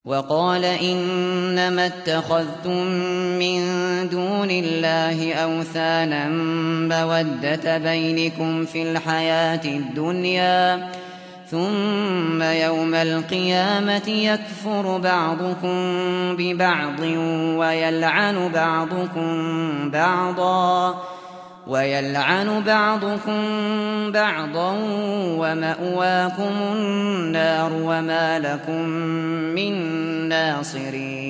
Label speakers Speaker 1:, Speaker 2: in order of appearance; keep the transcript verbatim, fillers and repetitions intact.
Speaker 1: وقال إنما اتخذتم من دون الله أوثانا مودة بينكم في الحياة الدنيا ثم يوم القيامة يكفر بعضكم ببعض ويلعن بعضكم بعضا ويلعن بعضكم بعضا ومأواكم النار وما لكم من ناصرين.